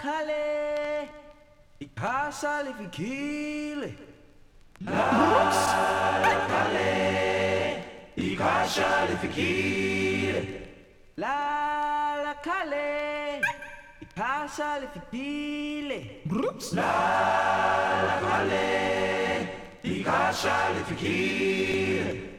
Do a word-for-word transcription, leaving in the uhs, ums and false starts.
kale, ik passa le fikile. I passa le fikile. La la kale, ik passa le fikile. La la kale, I passa le fikile.